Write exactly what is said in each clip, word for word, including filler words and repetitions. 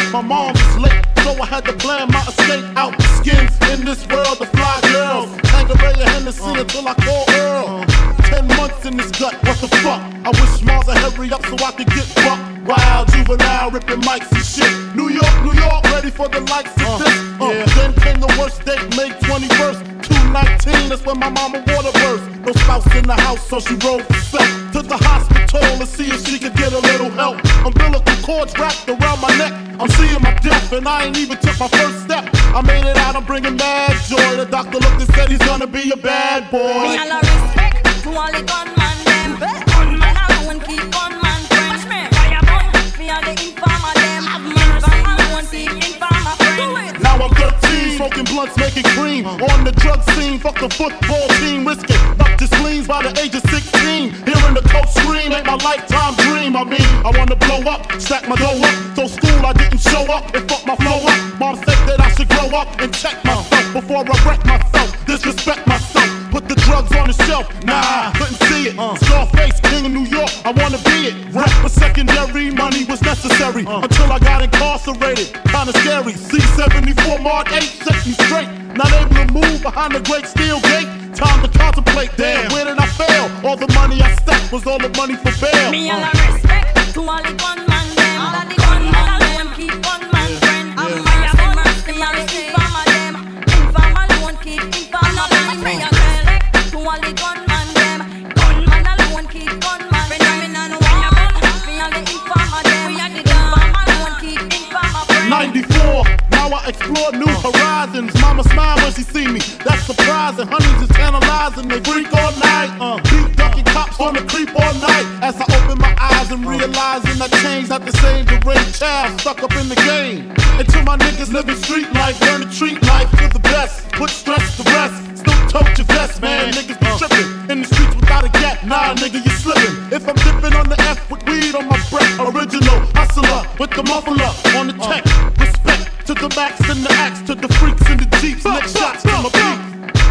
My mom was late, so I had to plan my escape out the skins in this world. The fly girls, Tanqueray and Hennessy uh, until I call Earl. Uh, Ten months in this gut, what the fuck? I wish Mars would hurry up so I could get buck. Wild juvenile ripping mics and shit. New York, New York, ready for the likes of uh, this. Uh, yeah. Then came the worst date, May twenty-first, two nineteen. That's when my mama water burst. No spouse in the house, so she rode herself to the hospital to see if she could get a little help. Umbilical cords wrapped around my neck. I'm seeing my death, and I ain't even took my first step. I made it out, I'm bringing mad joy. The doctor looked and said he's gonna be a bad boy. Me all a respect to all the gunman them. Gunman alone keep gunman friends. Fire burn for all the informer them. Informer alone keep informer friends. Now I'm thirteen, smoking blunts, making cream. On the drug scene, fuck the football team. Risking up to spleens by the age of sixteen. Hearing the coach scream ain't my lifetime dream. I mean, I wanna blow up, stack my dough up. So school I didn't show up and fuck my flow up. Mom said that I should grow up and check myself before I wreck myself, disrespect myself. Put the drugs on the shelf, nah, couldn't see it. Uh. Scarface, king of New York, I wanna be it. Rap for secondary, money was necessary uh. until I got incarcerated. Kinda scary. C seventy-four Mark eight set me straight. Not able to move behind the great steel gate. Time to contemplate. Damn, where did I fail? All the money I stacked was all the money for bail. Me all a respect to all the gunman them. All the gunman alone keep gunman friend. I'm fire burn for all the informer them. Informer alone keep informer friend. Me a respect to all the gunman them. Gunman alone keep gunman friend. I'm in a fire burn for all the informer them. Informer alone keep informer friend. ninety-four, now I explore new horizons. Mama smile when she see me, that's surprising. Honeys is tantalizing, they freak all night. Uh, beat ducking cops on the creep all night. As I open my eyes and realizing I changed, not the same deranged child stuck up in the game. Until my niggas living street life, learn to treat life to the best. Put stress to rest, still tote your vest, man. Niggas be tripping in the streets without a gap. Nah, nigga, you slipping. If I'm dipping on the F with weed on my breath, original hustler with the muffler on the tech. Respect to the max and the axe, to the freaks and the jeeps. Next shots to my beat.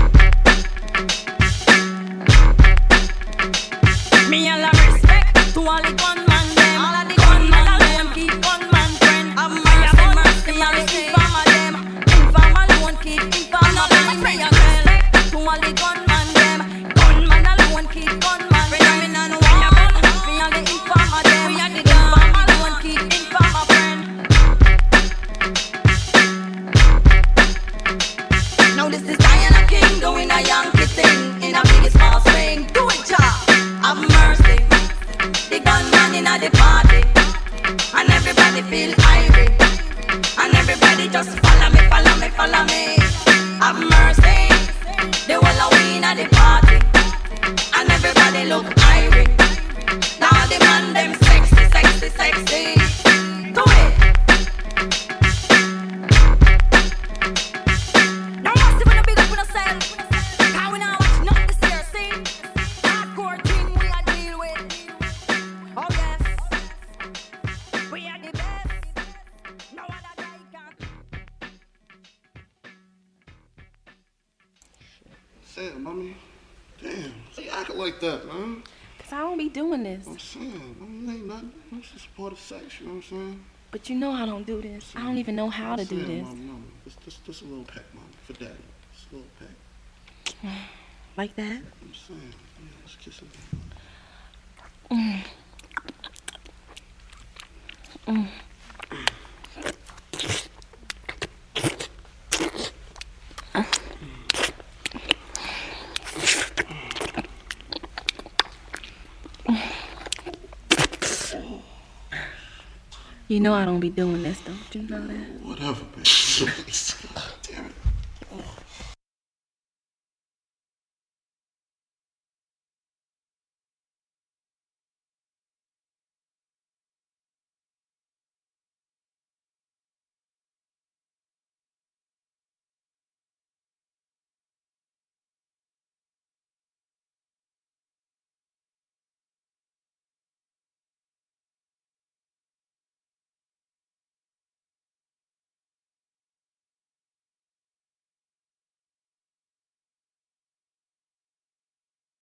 Me all a respect to all the gunman them. All the gunman alone keep gunman friend. I'm fire burn for all the informer them. Informer alone keep informer friend. Me a respect to all the gunman them. Gunman alone keep gunman friend. I'm in a fire burn for all the informer them. Informer alone keep informer friend. Now this is Diana King doing a Yankee thing in a big small swing. Do it, child. Have mercy. The gunman in a the party, and everybody feel irate, and everybody just follow me, follow me, follow me. Have mercy. The whole of we in a the party, and everybody look irate. Now the man them sexy, sexy, sexy. Do it. Now you see when I big up on yourself. How we now watch nothing this year, see? Hardcore thing we are deal with. Oh yes, we are the best. No other guy can. Damn, mommy. Damn, how you acting like that, man? Cause I don't be doing this. I'm saying, mommy, ain't nothing. It's just part of sex, you know what I'm saying? But you know I don't do this. I don't even know how to I'm do saying, this. Mommy, mommy, just, just, just a little peck, mommy, for daddy. Just a little peck. Like that? I'm saying, yeah, let's kiss it. Mm. Mm. You know I don't be doing this, don't you know?